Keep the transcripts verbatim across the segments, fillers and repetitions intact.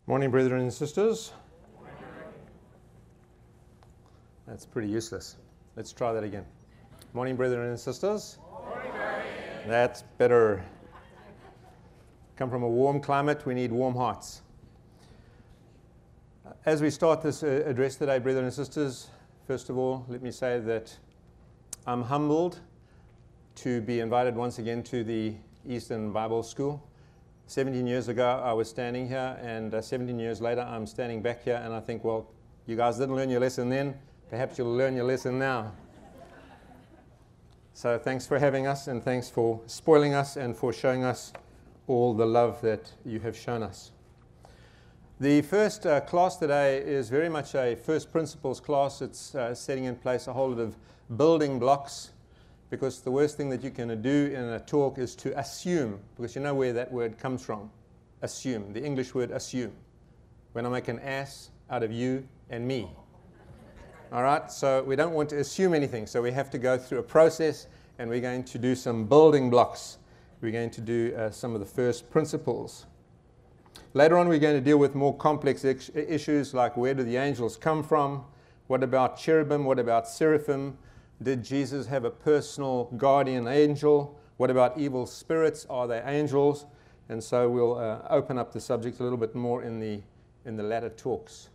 Morning, brethren and sisters. That's pretty useless. Let's try that again. Morning, brethren and sisters. Morning, brethren. That's better. Come from a warm climate, we need warm hearts. As we start this uh, address today, brethren and sisters, first of all, let me say that I'm humbled to be invited once again to the Eastern Bible School. seventeen years ago, I was standing here, and uh, seventeen years later, I'm standing back here, and I think, well, you guys didn't learn your lesson then. Perhaps you'll learn your lesson now. So thanks for having us, and thanks for spoiling us and for showing us all the love that you have shown us. The first uh, class today is very much a first principles class. It's uh, setting in place a whole lot of building blocks, because the worst thing that you can do in a talk is to assume, because you know where that word comes from. Assume, the English word assume. When I make an ass out of you and me. All right, so we don't want to assume anything, so we have to go through a process, and we're going to do some building blocks. We're going to do uh, some of the first principles. Later on, we're going to deal with more complex ex- issues like where do the angels come from? What about cherubim? What about seraphim? Did Jesus have a personal guardian angel? What about evil spirits? Are they angels? And so we'll uh, open up the subject a little bit more in the, in the latter talks.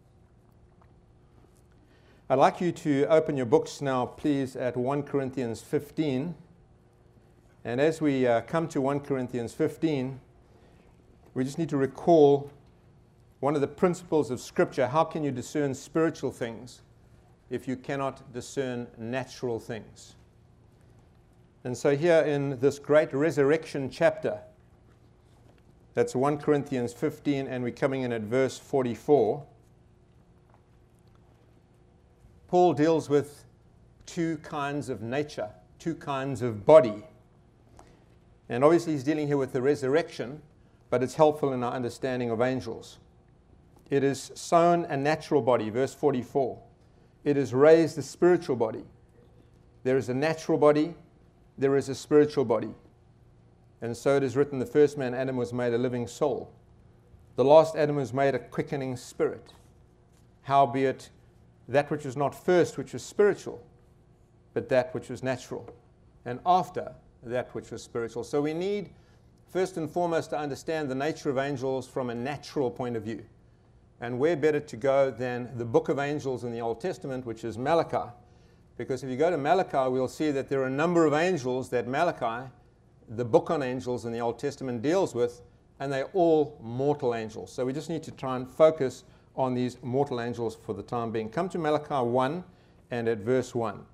I'd like you to open your books now, please, at First Corinthians fifteen. And as we uh, come to First Corinthians fifteen, we just need to recall one of the principles of Scripture. How can you discern spiritual things if you cannot discern natural things? And so here in this great resurrection chapter, that's First Corinthians fifteen, and we're coming in at verse forty-four, Paul deals with two kinds of nature, two kinds of body. And obviously he's dealing here with the resurrection, but it's helpful in our understanding of angels. It is sown a natural body, verse forty-four. It is raised a spiritual body. There is a natural body, there is a spiritual body. And so it is written, the first man, Adam, was made a living soul. The last Adam was made a quickening spirit. Howbeit, that which was not first, which was spiritual, but that which was natural. And after, that which was spiritual. So we need, first and foremost, to understand the nature of angels from a natural point of view. And where better to go than the book of angels in the Old Testament, which is Malachi. Because if you go to Malachi, we'll see that there are a number of angels that Malachi, the book on angels in the Old Testament, deals with, and they're all mortal angels. So we just need to try and focus on these mortal angels for the time being. Come to Malachi one and at verse one.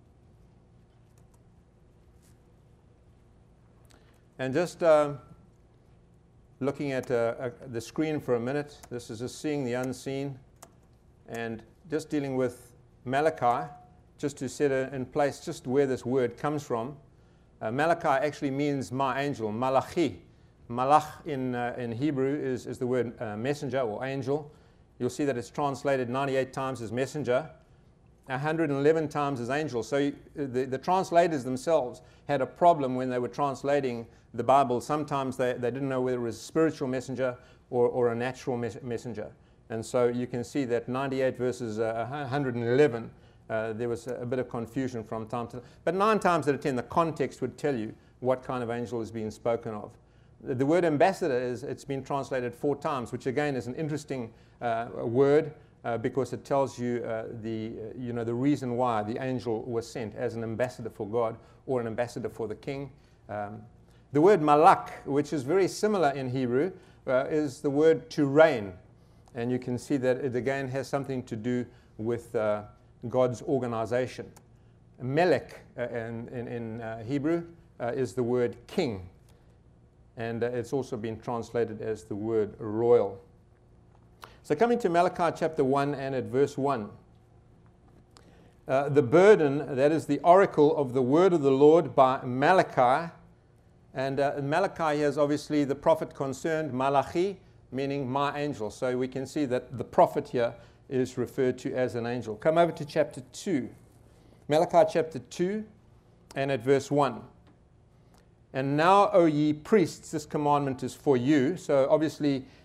And just uh, looking at uh, uh, the screen for a minute, this is just seeing the unseen, and just dealing with Malachi, just to set it in place just where this word comes from. Uh, Malachi actually means my angel, Malachi. Malach in, uh, in Hebrew is, is the word uh, messenger or angel. You'll see that it's translated ninety-eight times as messenger, one hundred eleven times as angel. So you, the, the translators themselves had a problem when they were translating the Bible. Sometimes they, they didn't know whether it was a spiritual messenger or, or a natural mes- messenger. And so you can see that ninety-eight versus uh, one hundred eleven, uh, there was a, a bit of confusion from time to time. But nine times out of ten, the context would tell you what kind of angel is being spoken of. The, the word ambassador, is it's been translated four times, which again is an interesting uh, word. Uh, because it tells you uh, the uh, you know the reason why the angel was sent as an ambassador for God or an ambassador for the king. Um, the word malak, which is very similar in Hebrew, uh, is the word to reign, and you can see that it again has something to do with uh, God's organization. Melech uh, in, in, in uh, Hebrew uh, is the word king, and uh, it's also been translated as the word royal. So coming to Malachi chapter one and at verse one. Uh, the burden, that is the oracle of the word of the Lord by Malachi. And uh, Malachi has obviously the prophet concerned, Malachi, meaning my angel. So we can see that the prophet here is referred to as an angel. Come over to chapter two. Malachi chapter two and at verse one. And now, O ye priests, this commandment is for you. So obviously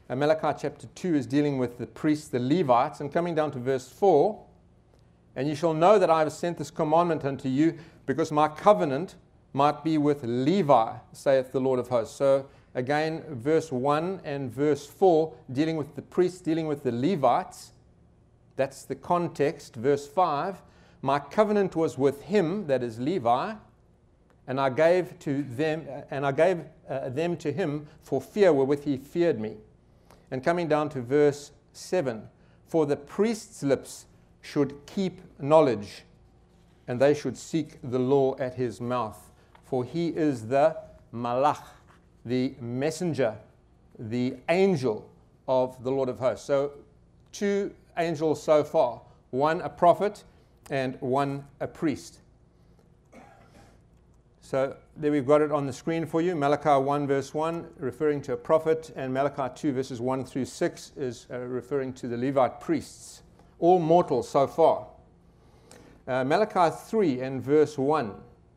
Uh, Malachi chapter two is dealing with the priests, the Levites, and coming down to verse four, and you shall know that I have sent this commandment unto you, because my covenant might be with Levi, saith the Lord of hosts. So again, verse one and verse four, dealing with the priests, dealing with the Levites. That's the context. Verse five, my covenant was with him, that is Levi, and I gave to them, and I gave uh, them to him for fear wherewith he feared me. And coming down to verse seven, for the priest's lips should keep knowledge, and they should seek the law at his mouth. For he is the malach, the messenger, the angel of the Lord of hosts. So two angels so far, one a prophet and one a priest. So there we've got it on the screen for you. Malachi one verse one referring to a prophet, and Malachi two verses one through six is uh, referring to the Levite priests. All mortal so far. Uh, Malachi three and verse one.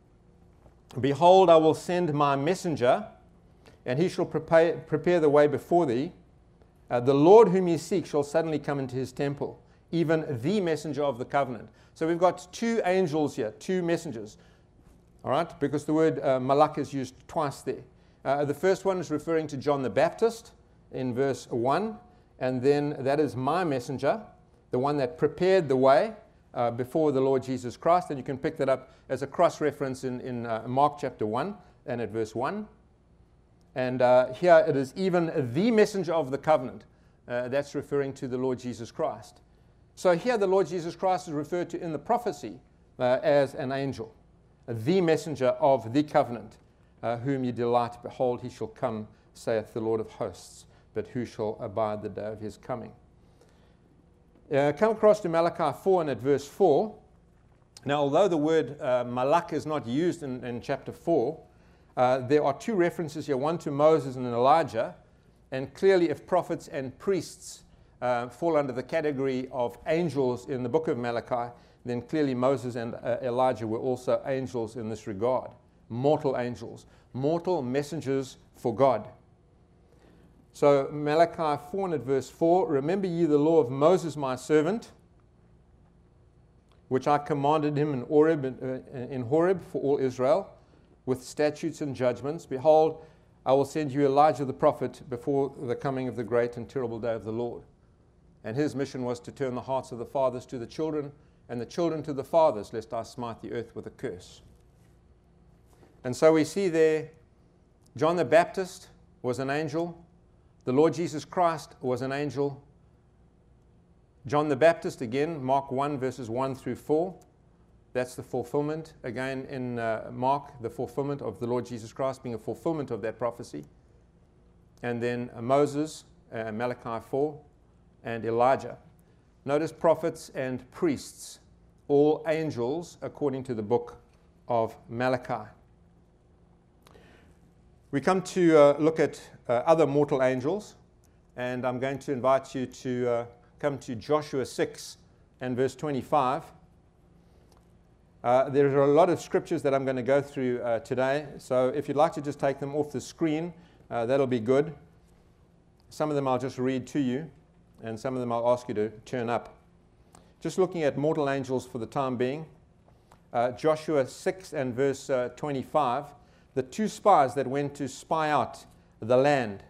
Behold, I will send my messenger, and he shall prepare, prepare the way before thee. Uh, the Lord whom ye seek shall suddenly come into his temple, even the messenger of the covenant. So we've got two angels here, two messengers. All right, because the word uh, malach is used twice there. Uh, the first one is referring to John the Baptist in verse one, and then that is my messenger, the one that prepared the way uh, before the Lord Jesus Christ. And you can pick that up as a cross-reference in, in uh, Mark chapter one and at verse one. And uh, here it is even the messenger of the covenant. Uh, that's referring to the Lord Jesus Christ. So here the Lord Jesus Christ is referred to in the prophecy uh, as an angel, the messenger of the covenant, uh, whom ye delight. Behold, he shall come, saith the Lord of hosts, but who shall abide the day of his coming? Uh, come across to Malachi four and at verse four. Now, although the word uh, malach is not used in, in chapter four, uh, there are two references here, one to Moses and Elijah, and clearly if prophets and priests uh, fall under the category of angels in the book of Malachi, then clearly Moses and uh, Elijah were also angels in this regard. Mortal angels, mortal messengers for God. So Malachi four and at verse four, remember ye the law of Moses my servant, which I commanded him in Horeb, uh, in Horeb for all Israel, with statutes and judgments. Behold, I will send you Elijah the prophet before the coming of the great and terrible day of the Lord. And his mission was to turn the hearts of the fathers to the children, and the children to the fathers, lest I smite the earth with a curse. And so we see there, John the Baptist was an angel. The Lord Jesus Christ was an angel. John the Baptist, again, Mark one, verses one through four. That's the fulfillment, again, in uh, Mark, the fulfillment of the Lord Jesus Christ being a fulfillment of that prophecy. And then uh, Moses, uh, Malachi four, and Elijah. Notice prophets and priests, all angels, according to the book of Malachi. We come to uh, look at uh, other mortal angels, and I'm going to invite you to uh, come to Joshua six and verse twenty-five. Uh, there are a lot of scriptures that I'm going to go through uh, today, so if you'd like to just take them off the screen, uh, that'll be good. Some of them I'll just read to you, and some of them I'll ask you to turn up. Just looking at mortal angels for the time being, uh, Joshua six and verse uh, twenty-five, the two spies that went to spy out the land.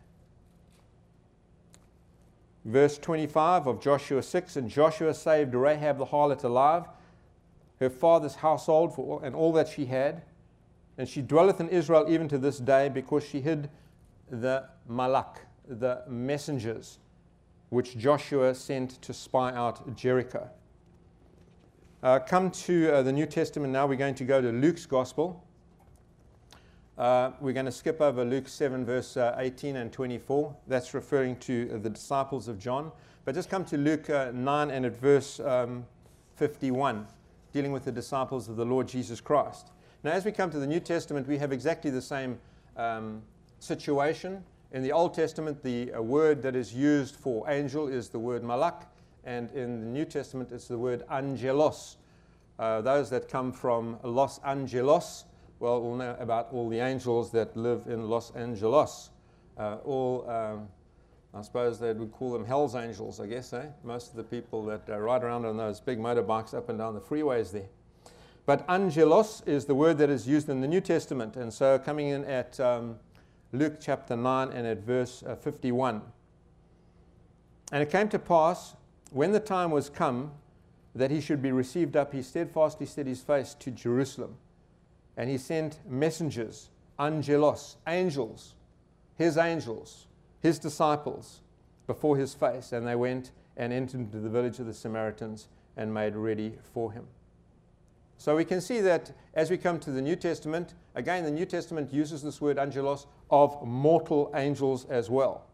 Verse twenty-five of Joshua six, and Joshua saved Rahab the harlot alive, her father's household for all, and all that she had, and she dwelleth in Israel even to this day, because she hid the malach, the messengers, which Joshua sent to spy out Jericho. Uh, come to uh, the New Testament now. We're going to go to Luke's Gospel. Uh, we're going to skip over Luke seven, verse uh, eighteen and twenty-four. That's referring to uh, the disciples of John. But just come to Luke uh, nine and at verse um, fifty-one, dealing with the disciples of the Lord Jesus Christ. Now, as we come to the New Testament, we have exactly the same um, situation. In the Old Testament, the uh, word that is used for angel is the word malach, and in the New Testament, it's the word angelos. Uh, those that come from Los Angeles, well, we'll know about all the angels that live in Los Angeles. Uh, all um, I suppose they would call them Hell's Angels, I guess, eh? Most of the people that uh, ride around on those big motorbikes up and down the freeways there. But angelos is the word that is used in the New Testament. And so coming in at um, Luke chapter nine and at verse uh, fifty-one. And it came to pass, when the time was come that he should be received up, he steadfastly set his face to Jerusalem. And he sent messengers, angelos, angels, his angels, his disciples, before his face. And they went and entered into the village of the Samaritans and made ready for him. So we can see that as we come to the New Testament, again, the New Testament uses this word angelos of mortal angels as well.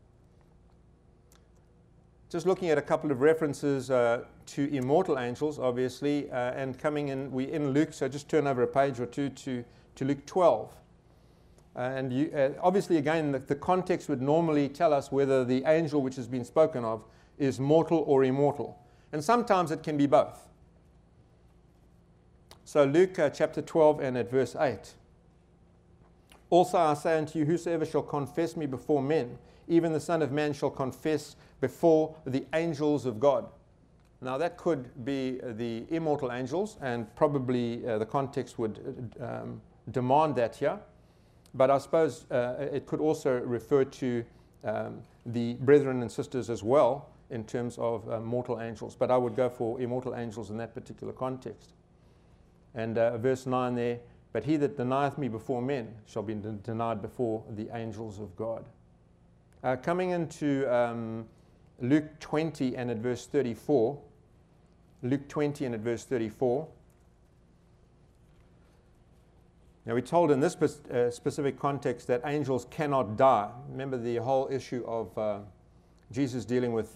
Just looking at a couple of references uh, to immortal angels, obviously, uh, and coming in, we in Luke, so just turn over a page or two to, to Luke twelve. Uh, and you, uh, obviously, again, the, the context would normally tell us whether the angel which has been spoken of is mortal or immortal. And sometimes it can be both. So Luke uh, chapter twelve and at verse eight. Also I say unto you, whosoever shall confess me before men, even the Son of Man shall confess before the angels of God. Now that could be the immortal angels, and probably uh, the context would um, demand that here. But I suppose uh, it could also refer to um, the brethren and sisters as well in terms of uh, mortal angels. But I would go for immortal angels in that particular context. And uh, verse nine there, but he that denieth me before men shall be de- denied before the angels of God. Uh, coming into um, Luke twenty and at verse thirty-four, Luke twenty and at verse thirty-four. Now we're told in this spe- uh, specific context that angels cannot die. Remember the whole issue of uh, Jesus dealing with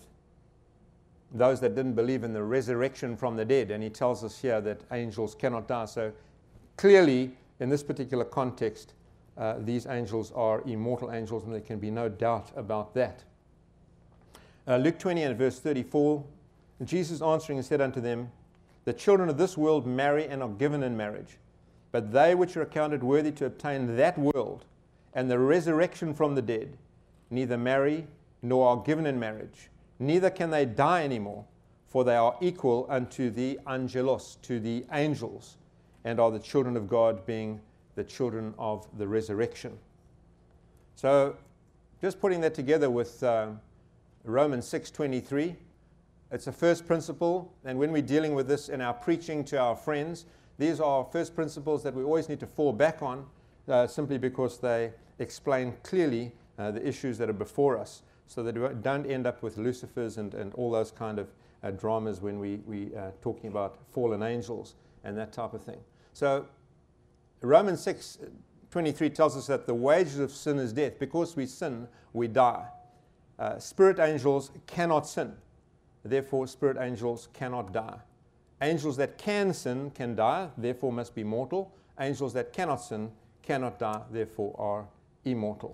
those that didn't believe in the resurrection from the dead, and he tells us here that angels cannot die. So clearly, in this particular context, uh, these angels are immortal angels, and there can be no doubt about that. Uh, Luke twenty and verse thirty-four, Jesus answering and said unto them, the children of this world marry and are given in marriage, but they which are accounted worthy to obtain that world and the resurrection from the dead, neither marry nor are given in marriage, neither can they die anymore, for they are equal unto the angelos, to the angels, and are the children of God, being the children of the resurrection. So, just putting that together with uh, Romans six twenty-three, it's a first principle, and when we're dealing with this in our preaching to our friends, these are first principles that we always need to fall back on, uh, simply because they explain clearly uh, the issues that are before us, so that we don't end up with Lucifers and, and all those kind of uh, dramas when we, we are talking about fallen angels and that type of thing. So Romans six twenty-three tells us that the wages of sin is death. Because we sin, we die. Uh, spirit angels cannot sin. Therefore, spirit angels cannot die. Angels that can sin can die, therefore must be mortal. Angels that cannot sin cannot die, therefore are immortal.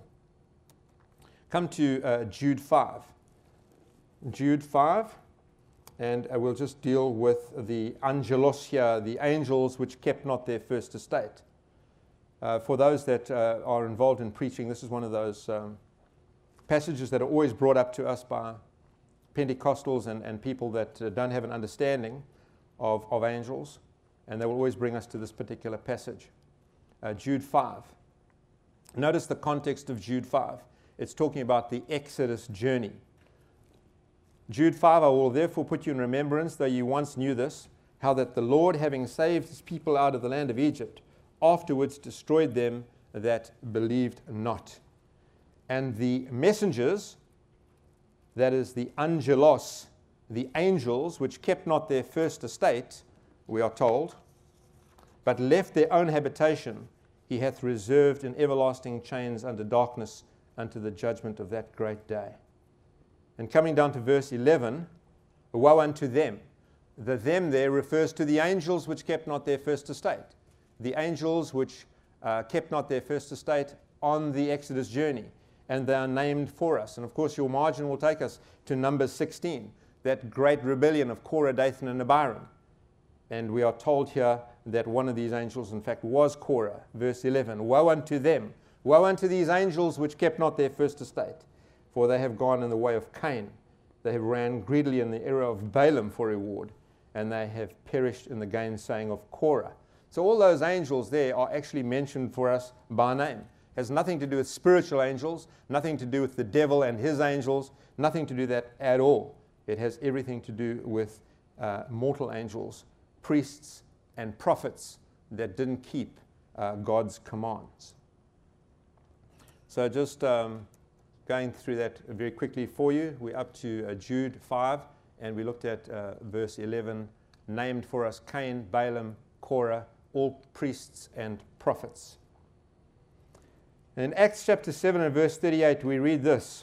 Come to uh, Jude five. Jude five, and uh, we'll just deal with the angelos here, the angels which kept not their first estate. Uh, for those that uh, are involved in preaching, this is one of those um, passages that are always brought up to us by Pentecostals and, and people that uh, don't have an understanding of, of angels, and they will always bring us to this particular passage. Uh, Jude five. Notice the context of Jude five. It's talking about the Exodus journey. Jude five, I will therefore put you in remembrance, though you once knew this, how that the Lord, having saved his people out of the land of Egypt, afterwards destroyed them that believed not. And the messengers, that is the angelos, the angels, which kept not their first estate, we are told, but left their own habitation, he hath reserved in everlasting chains under darkness unto the judgment of that great day. And coming down to verse eleven, woe unto them. The them there refers to the angels which kept not their first estate. The angels which uh, kept not their first estate on the Exodus journey. And they are named for us. And of course your margin will take us to Numbers sixteen, that great rebellion of Korah, Dathan and Abiram. And we are told here that one of these angels in fact was Korah. Verse eleven, woe unto them. Woe unto these angels which kept not their first estate. for they have gone in the way of Cain. They have ran greedily in the error of Balaam for reward, and they have perished in the gainsaying of Korah. So all those angels there are actually mentioned for us by name. It has nothing to do with spiritual angels, nothing to do with the devil and his angels, nothing to do with that at all. It has everything to do with uh, mortal angels, priests and prophets that didn't keep uh, God's commands. So just um, going through that very quickly for you, we're up to uh, Jude five, and we looked at uh, verse eleven, named for us Cain, Balaam, Korah, all priests and prophets. In Acts chapter seven and verse thirty-eight, we read this.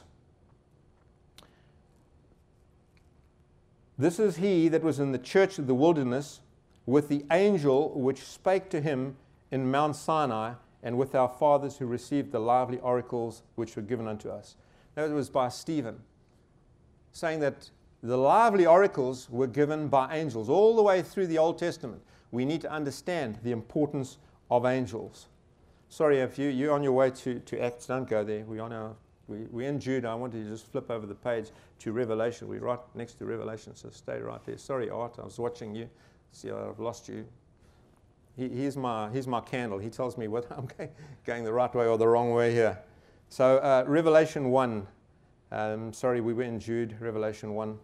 This is he that was in the church of the wilderness with the angel which spake to him in Mount Sinai, and with our fathers who received the lively oracles which were given unto us. That was by Stephen, saying that the lively oracles were given by angels all the way through the Old Testament. We need to understand the importance of angels. Sorry, if you, you're on your way to, to Acts, don't go there. We're, on our, we, we're in Jude. I wanted to just flip over the page to Revelation. We're right next to Revelation, so stay right there. Sorry, Art, I was watching you. See, I've lost you. He, here's, my, here's my candle. He tells me whether I'm going the right way or the wrong way here. So uh, Revelation one. Um, sorry, we were in Jude, Revelation one.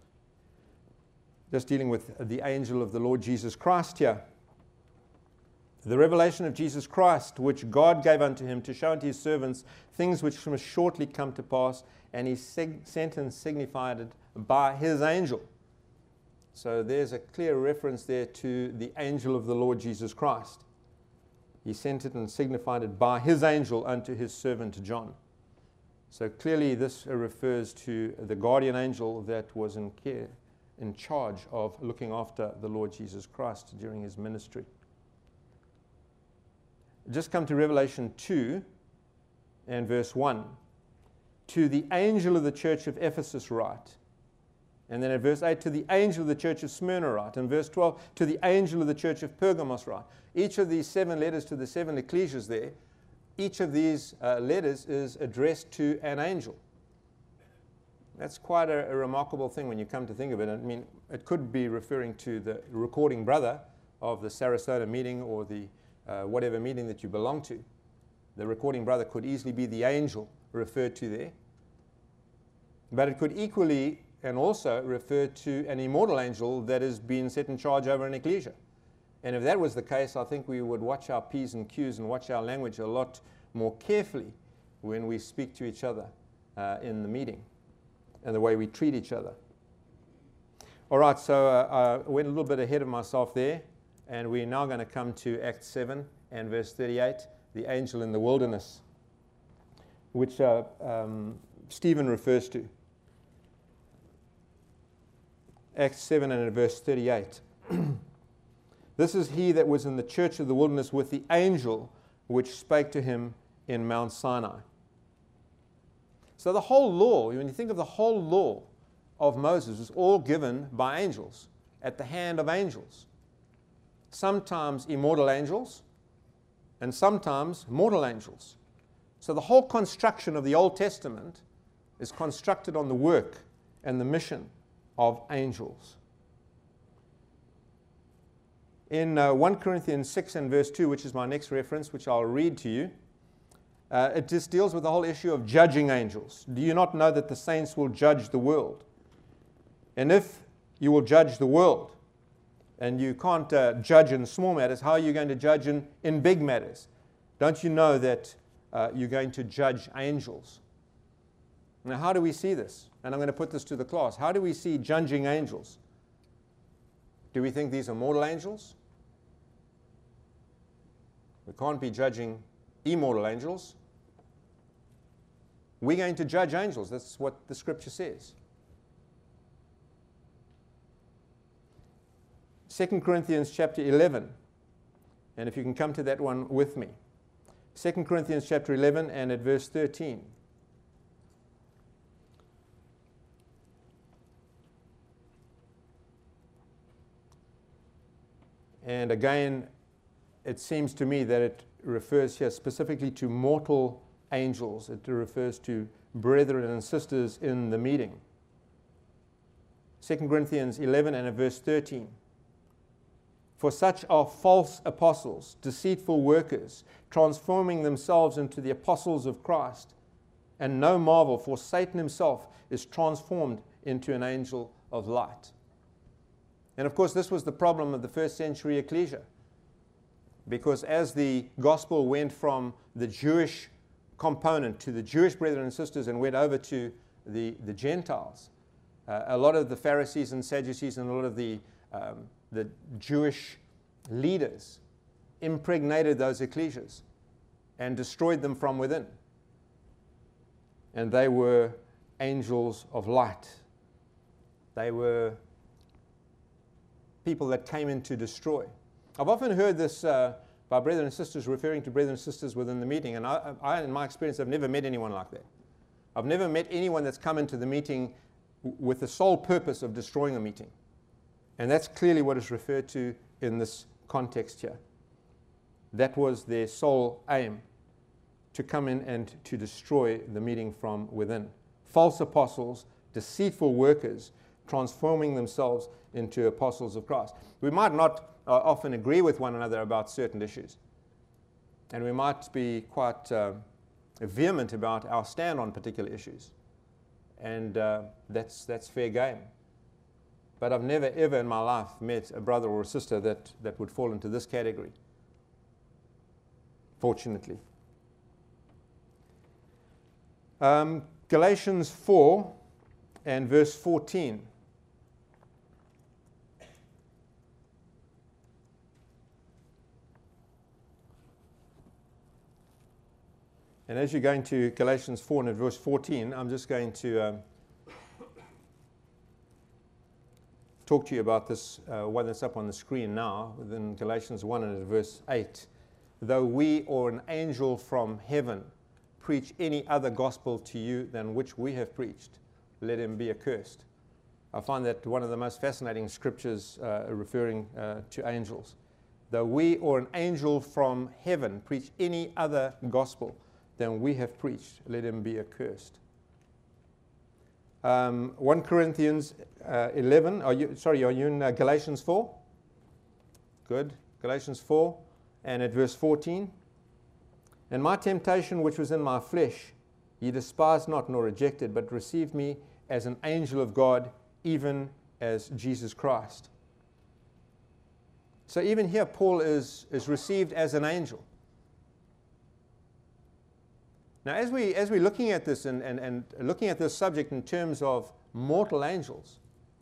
Just dealing with the angel of the Lord Jesus Christ here. The revelation of Jesus Christ, which God gave unto him to show unto his servants things which must shortly come to pass, and he sig- sent and signified it by his angel. So there's a clear reference there to the angel of the Lord Jesus Christ. He sent it and signified it by his angel unto his servant John. So clearly this refers to the guardian angel that was in care, in charge of looking after the Lord Jesus Christ during his ministry. Just come to Revelation two and verse one. To the angel of the church of Ephesus write. And then at verse eight, to the angel of the church of Smyrna write. And verse twelve, to the angel of the church of Pergamos write. Each of these seven letters to the seven ecclesias there, each of these uh, letters is addressed to an angel. That's quite a, a remarkable thing when you come to think of it. I mean, it could be referring to the recording brother of the Sarasota meeting or the uh, whatever meeting that you belong to. The recording brother could easily be the angel referred to there. But it could equally and also refer to an immortal angel that has been set in charge over an ecclesia. And if that was the case, I think we would watch our P's and Q's and watch our language a lot more carefully when we speak to each other uh, in the meeting and the way we treat each other. All right, so uh, I went a little bit ahead of myself there, and we're now going to come to Acts seven and verse thirty-eight, the angel in the wilderness, which uh, um, Stephen refers to. Acts seven and verse thirty-eight. This is he that was in the church of the wilderness with the angel which spake to him in Mount Sinai. So the whole law, when you think of the whole law of Moses, was all given by angels, at the hand of angels. Sometimes immortal angels, and sometimes mortal angels. So the whole construction of the Old Testament is constructed on the work and the mission of angels. In uh, First Corinthians six and verse two, which is my next reference, which I'll read to you, uh, it just deals with the whole issue of judging angels. Do you not know that the saints will judge the world? And if you will judge the world, and you can't uh, judge in small matters, how are you going to judge in, in big matters? Don't you know that uh, you're going to judge angels? Now, how do we see this? And I'm going to put this to the class. How do we see judging angels? Do we think these are mortal angels? We can't be judging immortal angels. We're going to judge angels. That's what the scripture says. Second Corinthians chapter eleven. And if you can come to that one with me. Second Corinthians chapter eleven and at verse thirteen. And again, it seems to me that it refers here specifically to mortal angels. It refers to brethren and sisters in the meeting. Second Corinthians eleven and verse thirteen. For such are false apostles, deceitful workers, transforming themselves into the apostles of Christ. And no marvel, for Satan himself is transformed into an angel of light. And of course, this was the problem of the first century ecclesia. Because as the gospel went from the Jewish component to the Jewish brethren and sisters and went over to the, the Gentiles, uh, a lot of the Pharisees and Sadducees and a lot of the um, the Jewish leaders impregnated those ecclesias and destroyed them from within. And they were angels of light. They were people that came in to destroy. I've often heard this uh, by brethren and sisters referring to brethren and sisters within the meeting, and I, I, in my experience, I've never met anyone like that. I've never met anyone that's come into the meeting w- with the sole purpose of destroying a meeting. And that's clearly what is referred to in this context here. That was their sole aim, to come in and to destroy the meeting from within. False apostles, deceitful workers, transforming themselves into apostles of Christ. We might not uh, often agree with one another about certain issues. And we might be quite uh, vehement about our stand on particular issues. And uh, that's, that's fair game. But I've never, ever in my life met a brother or a sister that, that would fall into this category, fortunately. Um, Galatians four and verse fourteen. And as you're going to Galatians four and verse fourteen, I'm just going to um, talk to you about this uh, one that's up on the screen now, within Galatians one and verse eight. Though we or an angel from heaven preach any other gospel to you than which we have preached, let him be accursed. I find that one of the most fascinating scriptures uh, referring uh, to angels. Though we or an angel from heaven preach any other gospel than we have preached, let him be accursed. Um, First Corinthians uh, eleven, are you, sorry, are you in uh, Galatians four? Good. Galatians four and at verse fourteen. And my temptation which was in my flesh, ye despised not nor rejected, but received me as an angel of God, even as Jesus Christ. So even here, Paul is, is received as an angel. Now, as, we, as we're looking at this and, and, and looking at this subject in terms of mortal angels,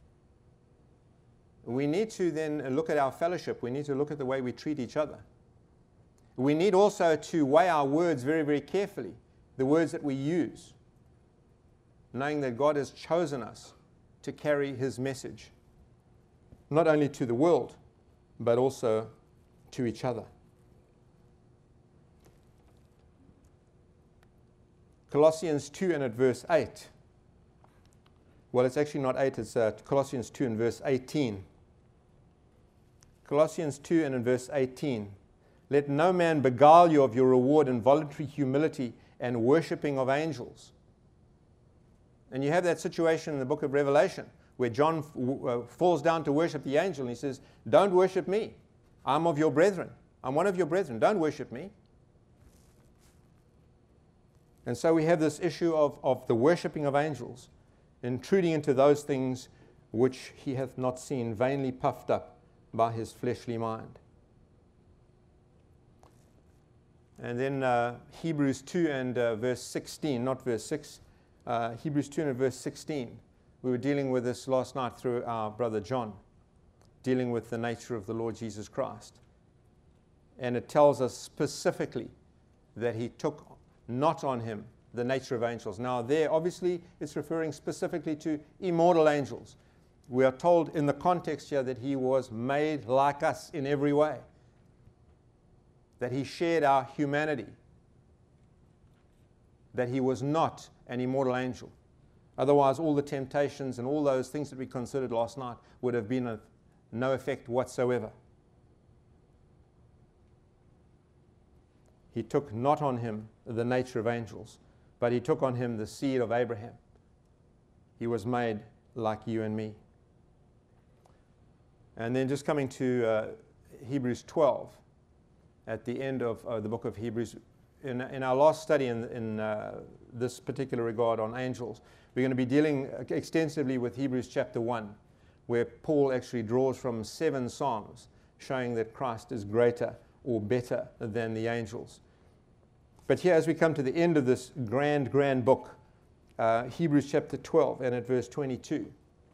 we need to then look at our fellowship. We need to look at the way we treat each other. We need also to weigh our words very, very carefully, the words that we use, knowing that God has chosen us to carry his message, not only to the world, but also to each other. Colossians two and at verse eight. Well, it's actually not eight, it's uh, Colossians two and verse eighteen. Colossians two and in verse eighteen. Let no man beguile you of your reward in voluntary humility and worshipping of angels. And you have that situation in the book of Revelation where John f- w- uh, falls down to worship the angel and he says, don't worship me. I'm of your brethren. I'm one of your brethren. Don't worship me. And so we have this issue of, of the worshipping of angels, intruding into those things which he hath not seen, vainly puffed up by his fleshly mind. And then uh, Hebrews two and uh, verse sixteen, not verse six, uh, Hebrews two and verse sixteen. We were dealing with this last night through our brother John, dealing with the nature of the Lord Jesus Christ. And it tells us specifically that he took not on him the nature of angels. Now there, obviously, it's referring specifically to immortal angels. We are told in the context here that he was made like us in every way, that he shared our humanity, that he was not an immortal angel. Otherwise, all the temptations and all those things that we considered last night would have been of no effect whatsoever. He took not on him the nature of angels, but he took on him the seed of Abraham. He was made like you and me. And then just coming to uh, Hebrews twelve, at the end of uh, the book of Hebrews, in, in our last study in, in uh, this particular regard on angels, we're going to be dealing extensively with Hebrews chapter one, where Paul actually draws from seven psalms showing that Christ is greater or better than the angels. But here, as we come to the end of this grand, grand book, uh, Hebrews chapter twelve, and at verse twenty-two.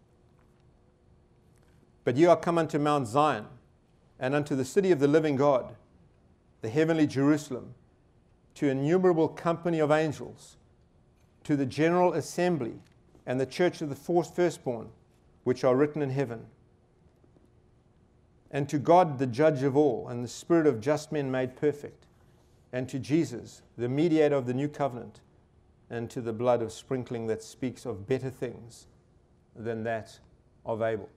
But ye are come unto Mount Zion, and unto the city of the living God, the heavenly Jerusalem, to innumerable company of angels, to the general assembly, and the church of the firstborn, which are written in heaven, and to God the judge of all, and the spirit of just men made perfect, and to Jesus, the mediator of the new covenant, and to the blood of sprinkling that speaks of better things than that of Abel.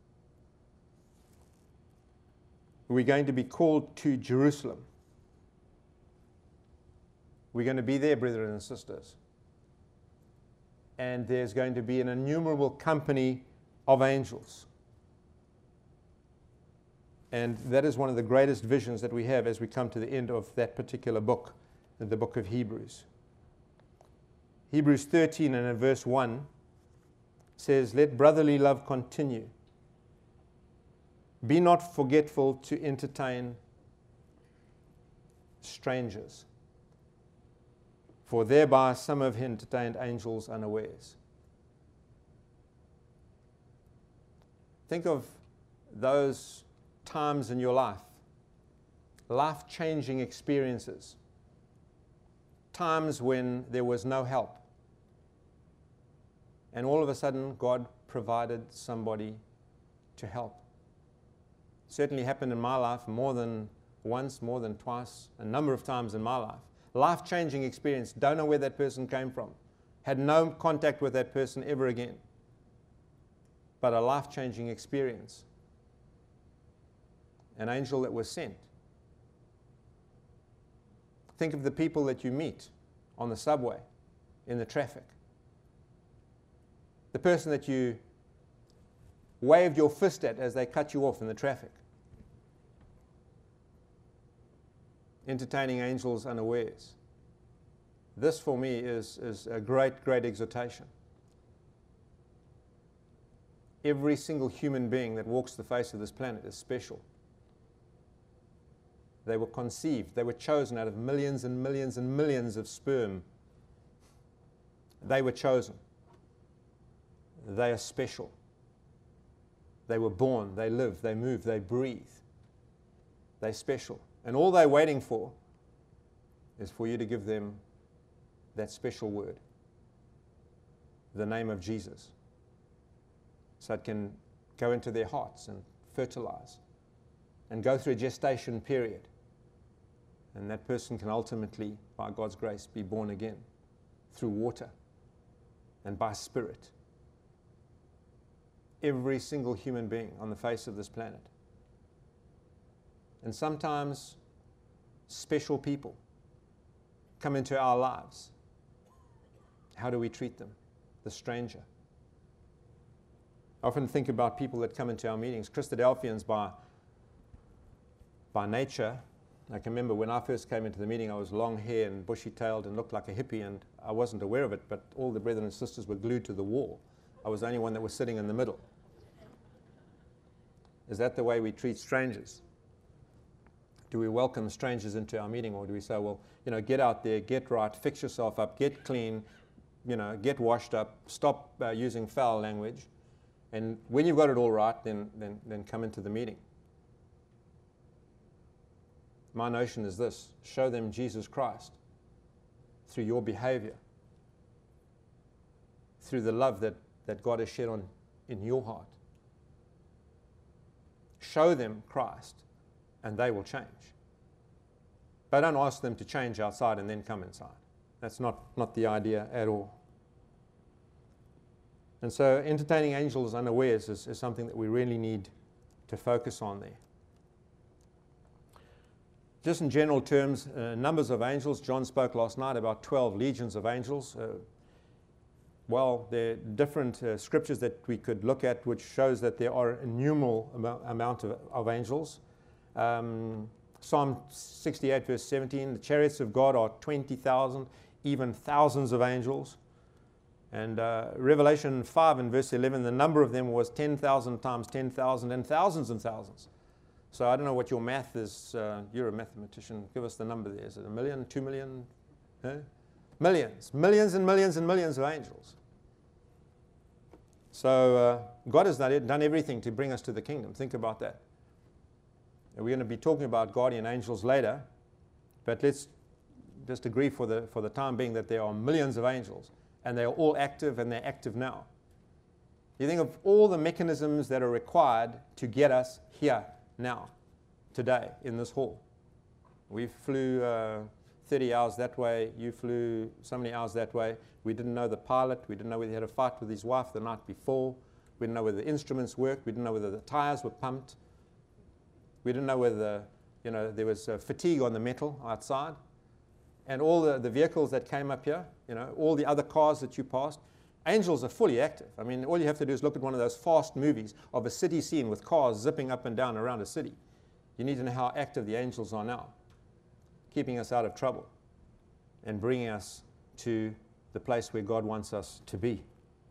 We're going to be called to Jerusalem. We're going to be there, brethren and sisters. And there's going to be an innumerable company of angels. And that is one of the greatest visions that we have as we come to the end of that particular book, the book of Hebrews. Hebrews thirteen and in verse one says, let brotherly love continue. Be not forgetful to entertain strangers, for thereby some have entertained angels unawares. Think of those times in your life, life-changing experiences, times when there was no help, and all of a sudden God provided somebody to help. Certainly happened in my life more than once, more than twice, a number of times in my life. Life-changing experience, don't know where that person came from, had no contact with that person ever again, but a life-changing experience. An angel that was sent. Think of the people that you meet on the subway, in the traffic. The person that you waved your fist at as they cut you off in the traffic. Entertaining angels unawares. This for me is, is a great, great exhortation. Every single human being that walks the face of this planet is special. They were conceived, they were chosen out of millions and millions and millions of sperm. They were chosen. They are special. They were born, they live, they move, they breathe. They're special. And all they're waiting for is for you to give them that special word, the name of Jesus, so it can go into their hearts and fertilize and go through a gestation period. And that person can ultimately, by God's grace, be born again through water and by spirit. Every single human being on the face of this planet. And sometimes special people come into our lives. How do we treat them? The stranger. I often think about people that come into our meetings. Christadelphians by, by nature. I can remember when I first came into the meeting, I was long hair and bushy-tailed and looked like a hippie, and I wasn't aware of it, but all the brethren and sisters were glued to the wall. I was the only one that was sitting in the middle. Is that the way we treat strangers? Do we welcome strangers into our meeting, or do we say, well, you know, get out there, get right, fix yourself up, get clean, you know, get washed up, stop uh, using foul language, and when you've got it all right, then, then, then come into the meeting. My notion is this: show them Jesus Christ through your behavior, through the love that, that God has shed on in your heart. Show them Christ, and they will change. But don't ask them to change outside and then come inside. That's not, not the idea at all. And so entertaining angels unawares is, is something that we really need to focus on there. just in general terms, uh, numbers of angels. John spoke last night about twelve legions of angels. Uh, well, there are different uh, scriptures that we could look at which shows that there are innumerable amount, amount of, of angels. Um, Psalm sixty-eight verse seventeen, the chariots of God are twenty thousand, even thousands of angels. And uh, Revelation five and verse eleven, the number of them was ten thousand times ten thousand and thousands and thousands. So I don't know what your math is. Uh, you're a mathematician. Give us the number there. Is it a million, two million? Huh? Millions. Millions and millions and millions of angels. So uh, God has done, done everything to bring us to the kingdom. Think about that. And we're going to be talking about guardian angels later. But let's just agree for the, for the time being that there are millions of angels. And they are all active, and they're active now. You think of all the mechanisms that are required to get us here now, today, in this hall. We flew uh, thirty hours that way. You flew so many hours that way. We didn't know the pilot. We didn't know whether he had a fight with his wife the night before. We didn't know whether the instruments worked. We didn't know whether the tires were pumped. We didn't know whether, you know, there was uh, fatigue on the metal outside. And all the, the vehicles that came up here, you know, all the other cars that you passed, angels are fully active. I mean, all you have to do is look at one of those fast movies of a city scene with cars zipping up and down around a city. You need to know how active the angels are now, keeping us out of trouble and bringing us to the place where God wants us to be.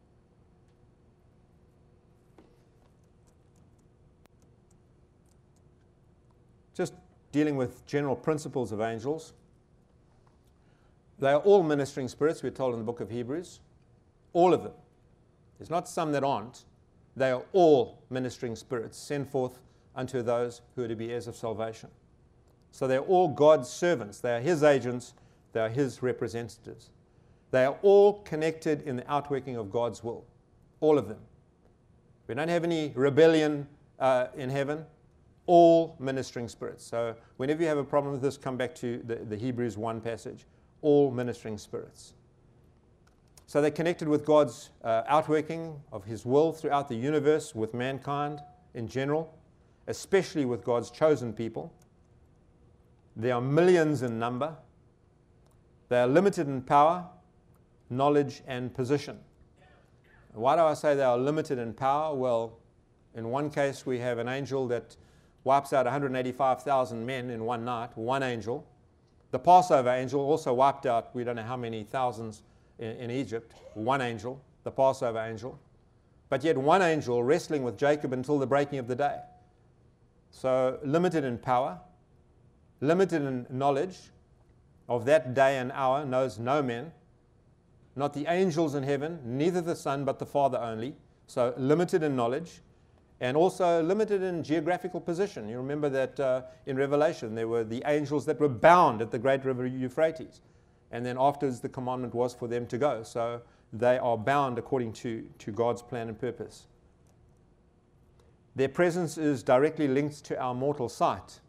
Just dealing with general principles of angels. They are all ministering spirits, we're told in the book of Hebrews. All of them. There's not some that aren't. They are all ministering spirits sent forth unto those who are to be heirs of salvation. So they're all God's servants. They are His agents. They are His representatives. They are all connected in the outworking of God's will. All of them. We don't have any rebellion uh, in heaven. All ministering spirits. So whenever you have a problem with this, come back to the, the Hebrews one passage. All ministering spirits. So they're connected with God's uh, outworking of His will throughout the universe, with mankind in general, especially with God's chosen people. They are millions in number. They are limited in power, knowledge, and position. Why do I say they are limited in power? Well, in one case we have an angel that wipes out one hundred eighty-five thousand men in one night, one angel. The Passover angel also wiped out, we don't know how many thousands in, in Egypt, one angel, the Passover angel. But yet one angel wrestling with Jacob until the breaking of the day. So limited in power, limited in knowledge of that day and hour, knows no man, not the angels in heaven, neither the Son, but the Father only. So limited in knowledge. And also limited in geographical position. You remember that uh, in Revelation there were the angels that were bound at the great river Euphrates. And then afterwards the commandment was for them to go. So they are bound according to, to God's plan and purpose. Their presence is directly linked to our mortal sight.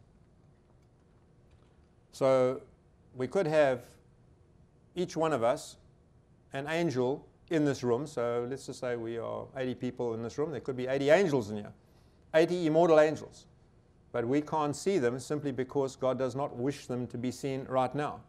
So we could have, each one of us, an angel in this room. So let's just say we are eighty people in this room. There could be eighty angels in here, eighty immortal angels. But we can't see them simply because God does not wish them to be seen right now.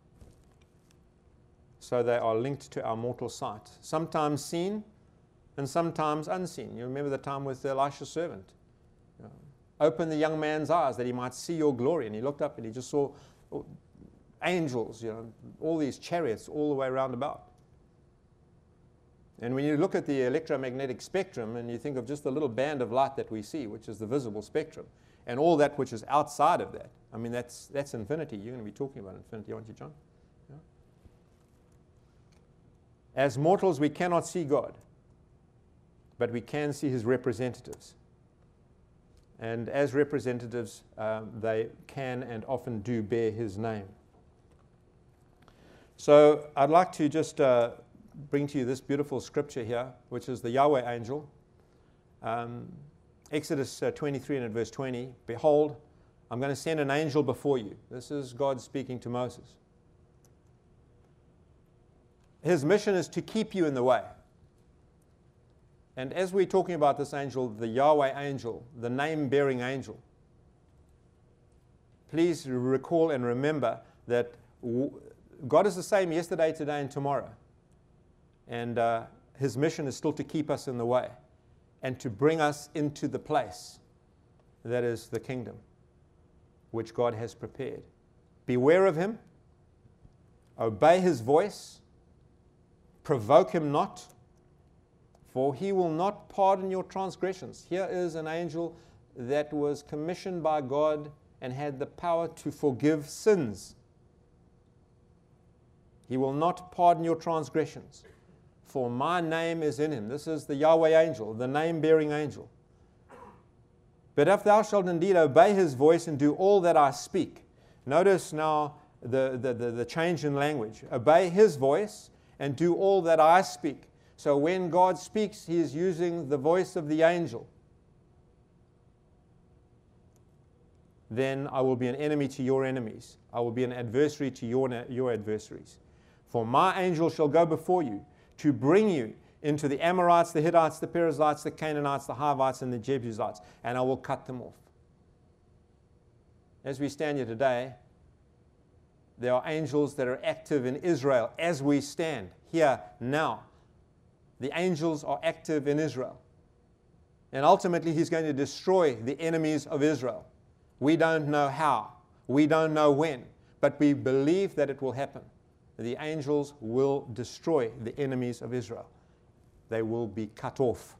So they are linked to our mortal sight, sometimes seen and sometimes unseen. You remember the time with Elisha's servant. You know, open the young man's eyes that he might see your glory. And he looked up and he just saw angels, you know, all these chariots all the way around about. And when you look at the electromagnetic spectrum and you think of just the little band of light that we see, which is the visible spectrum, and all that which is outside of that, I mean, that's, that's infinity. You're going to be talking about infinity, aren't you, John? Yeah. As mortals, we cannot see God, but we can see His representatives. And as representatives, um, they can and often do bear His name. So I'd like to just Uh, bring to you this beautiful scripture here, which is the Yahweh angel. Um, Exodus uh, twenty-three and at verse twenty, behold, I'm going to send an angel before you. This is God speaking to Moses. His mission is to keep you in the way. And as we're talking about this angel, the Yahweh angel, the name-bearing angel, please recall and remember that God is the same yesterday, today, and tomorrow. And uh, His mission is still to keep us in the way and to bring us into the place that is the kingdom, which God has prepared. Beware of Him, obey His voice, provoke Him not, for He will not pardon your transgressions. Here is an angel that was commissioned by God and had the power to forgive sins. He will not pardon your transgressions, for my name is in him. This is the Yahweh angel, the name-bearing angel. But if thou shalt indeed obey his voice and do all that I speak. Notice now the, the, the, the change in language. Obey his voice and do all that I speak. So when God speaks, he is using the voice of the angel. Then I will be an enemy to your enemies. I will be an adversary to your, your adversaries. For my angel shall go before you to bring you into the Amorites, the Hittites, the Perizzites, the Canaanites, the Hivites, and the Jebusites, and I will cut them off. As we stand here today, there are angels that are active in Israel as we stand here now. The angels are active in Israel. And ultimately, he's going to destroy the enemies of Israel. We don't know how. We don't know when. But we believe that it will happen. The angels will destroy the enemies of Israel. They will be cut off.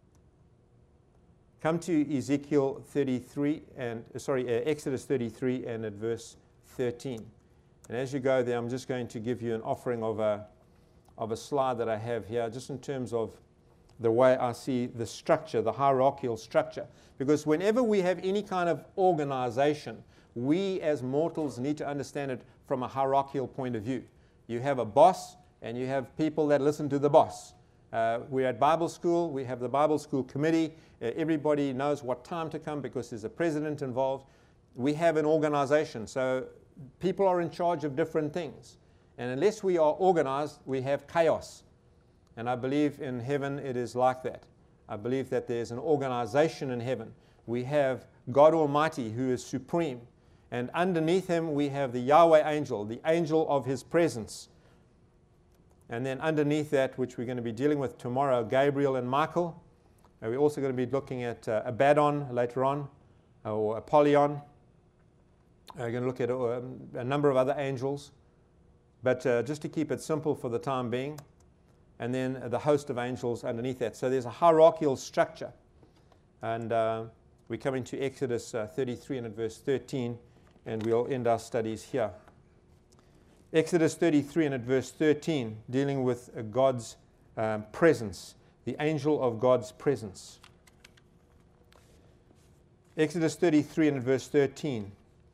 Come to Ezekiel thirty-three and sorry, uh, Exodus thirty-three and at verse thirteen. And as you go there, I'm just going to give you an offering of a of a slide that I have here, just in terms of the way I see the structure, the hierarchical structure. Because whenever we have any kind of organization, we as mortals need to understand it from a hierarchical point of view. You have a boss, and you have people that listen to the boss. Uh, we're at Bible school. We have the Bible school committee. Uh, everybody knows what time to come because there's a president involved. We have an organization, so people are in charge of different things. And unless we are organized, we have chaos. And I believe in heaven it is like that. I believe that there's an organization in heaven. We have God Almighty who is supreme. And underneath him we have the Yahweh angel, the angel of his presence. And then underneath that, which we're going to be dealing with tomorrow, Gabriel and Michael. And we're also going to be looking at uh, Abaddon later on, or Apollyon. We're going to look at uh, a number of other angels. But uh, just to keep it simple for the time being, and then the host of angels underneath that. So there's a hierarchical structure. And uh, we're coming to Exodus uh, thirty-three and at verse thirteen, and we'll end our studies here. Exodus thirty-three and at verse thirteen, dealing with uh, God's um, presence, the angel of God's presence. Exodus thirty-three and at verse thirteen.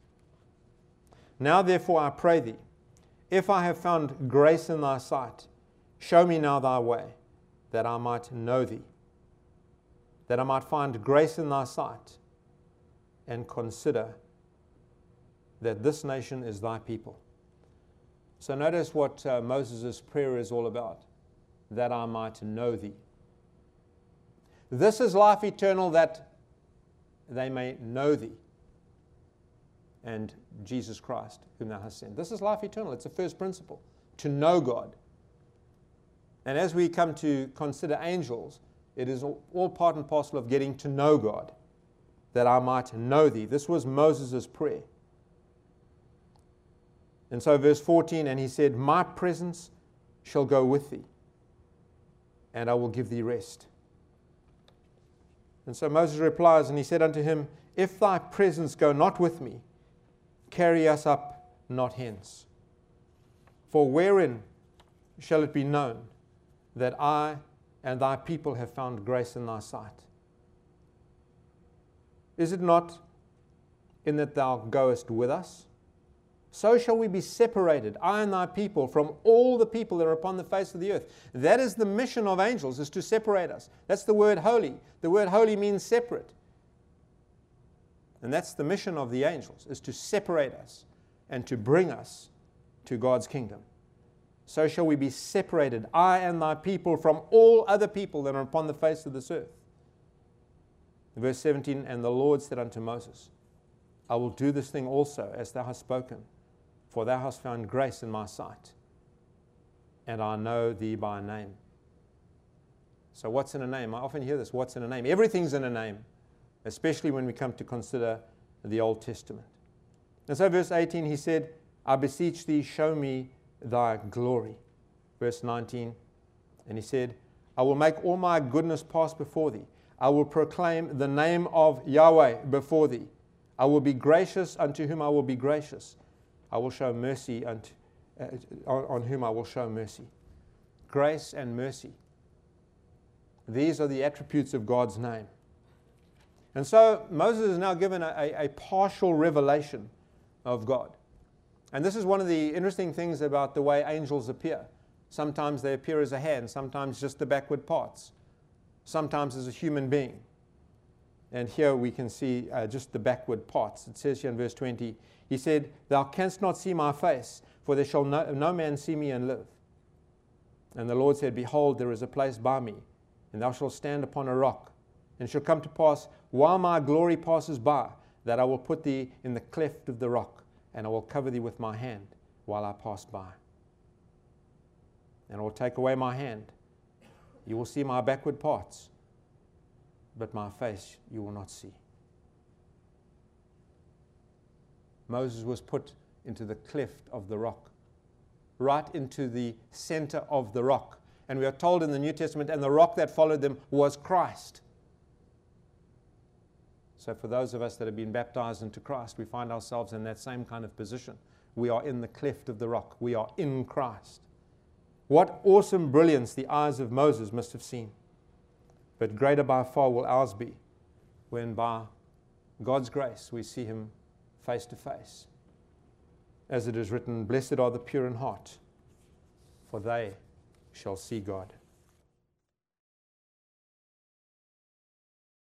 Now therefore I pray thee, if I have found grace in thy sight, show me now thy way, that I might know thee, that I might find grace in thy sight, and consider that this nation is thy people. So notice what uh, Moses' prayer is all about, that I might know thee. This is life eternal, that they may know thee, and Jesus Christ, whom thou hast sent. This is life eternal. It's a first principle, to know God. And as we come to consider angels, it is all part and parcel of getting to know God, that I might know thee. This was Moses' prayer. And so verse fourteen, and he said, my presence shall go with thee, and I will give thee rest. And so Moses replies, and he said unto him, if thy presence go not with me, carry us up not hence. For wherein shall it be known that I and thy people have found grace in thy sight? Is it not in that thou goest with us? So shall we be separated, I and thy people, from all the people that are upon the face of the earth. That is the mission of angels, is to separate us. That's the word holy. The word holy means separate. And that's the mission of the angels, is to separate us and to bring us to God's kingdom. So shall we be separated, I and thy people, from all other people that are upon the face of this earth. Verse seventeen, and the Lord said unto Moses, I will do this thing also, as thou hast spoken, for thou hast found grace in my sight, and I know thee by name. So what's in a name? I often hear this, what's in a name? Everything's in a name, especially when we come to consider the Old Testament. And so verse eighteen, he said, I beseech thee, show me thy glory. Verse nineteen, and he said, I will make all my goodness pass before thee. I will proclaim the name of Yahweh before thee. I will be gracious unto whom I will be gracious. I will show mercy unto, uh, on, on whom I will show mercy. Grace and mercy. These are the attributes of God's name. And so Moses is now given a, a, a partial revelation of God. And this is one of the interesting things about the way angels appear. Sometimes they appear as a hand, sometimes just the backward parts, sometimes as a human being. And here we can see uh, just the backward parts. It says here in verse twenty, he said, Thou canst not see my face, for there shall no, no man see me and live. And the Lord said, Behold, there is a place by me, and thou shalt stand upon a rock. And it shall come to pass, while my glory passes by, that I will put thee in the cleft of the rock, and I will cover thee with my hand while I pass by. And I will take away my hand. You will see my backward parts, but my face you will not see. Moses was put into the cleft of the rock, right into the center of the rock. And we are told in the New Testament, and the rock that followed them was Christ. So for those of us that have been baptized into Christ, we find ourselves in that same kind of position. We are in the cleft of the rock. We are in Christ. What awesome brilliance the eyes of Moses must have seen. But greater by far will ours be when by God's grace we see him face to face. As it is written, Blessed are the pure in heart, for they shall see God.